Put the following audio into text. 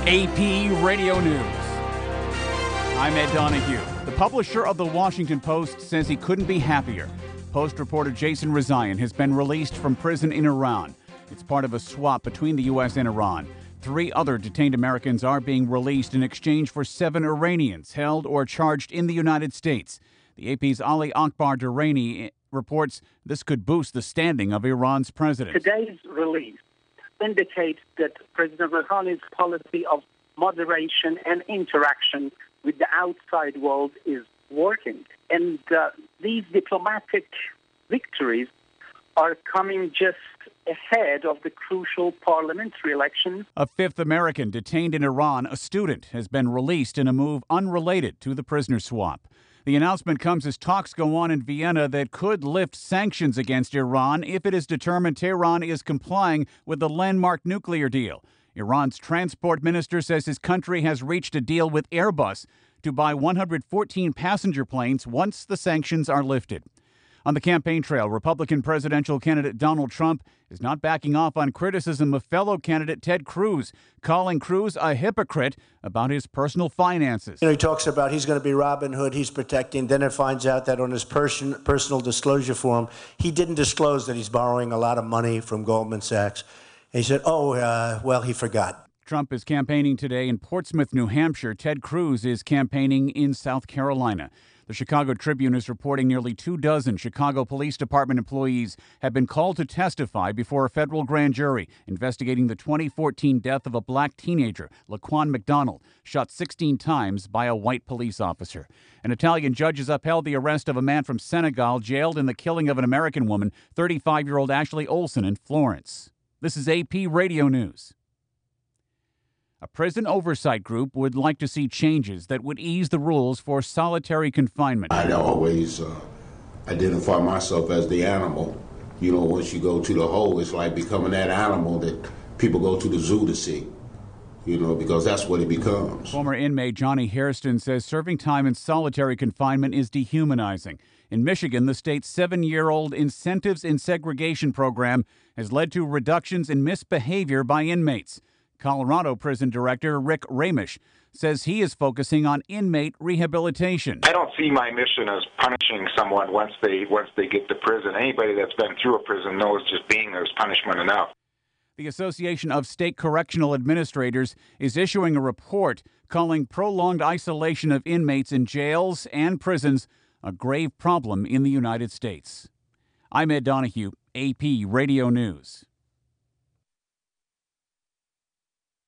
AP Radio News. I'm Ed Donahue. The publisher of The Washington Post says he couldn't be happier. Post reporter Jason Rezaian has been released from prison in Iran. It's part of a swap between the U.S. and Iran. 3 other detained Americans are being released in exchange for 7 Iranians held or charged in the United States. The AP's Ali Akbar Durrani reports this could boost the standing of Iran's president. Today's release indicates that President Rouhani's policy of moderation and interaction with the outside world is working. And these diplomatic victories are coming just ahead of the crucial parliamentary elections. A 5th American detained in Iran, a student, has been released in a move unrelated to the prisoner swap. The announcement comes as talks go on in Vienna that could lift sanctions against Iran if it is determined Tehran is complying with the landmark nuclear deal. Iran's transport minister says his country has reached a deal with Airbus to buy 114 passenger planes once the sanctions are lifted. On the campaign trail, Republican presidential candidate Donald Trump is not backing off on criticism of fellow candidate Ted Cruz, calling Cruz a hypocrite about his personal finances. He talks about he's going to be Robin Hood, he's protecting. Then it finds out that on his personal disclosure form, he didn't disclose that he's borrowing a lot of money from Goldman Sachs. And he said, well, he forgot. Trump is campaigning today in Portsmouth, New Hampshire. Ted Cruz is campaigning in South Carolina. The Chicago Tribune is reporting nearly 24 Chicago Police Department employees have been called to testify before a federal grand jury investigating the 2014 death of a black teenager, Laquan McDonald, shot 16 times by a white police officer. An Italian judge has upheld the arrest of a man from Senegal jailed in the killing of an American woman, 35-year-old Ashley Olsen, in Florence. This is AP Radio News. A prison oversight group would like to see changes that would ease the rules for solitary confinement. I always identify myself as the animal. You know, once you go to the hole, it's like becoming that animal that people go to the zoo to see, you know, because that's what it becomes. Former inmate Johnny Hairston says serving time in solitary confinement is dehumanizing. In Michigan, the state's 7-year-old Incentives in Segregation program has led to reductions in misbehavior by inmates. Colorado Prison Director Rick Ramish says he is focusing on inmate rehabilitation. I don't see my mission as punishing someone once they get to prison. Anybody that's been through a prison knows just being there is punishment enough. The Association of State Correctional Administrators is issuing a report calling prolonged isolation of inmates in jails and prisons a grave problem in the United States. I'm Ed Donahue, AP Radio News.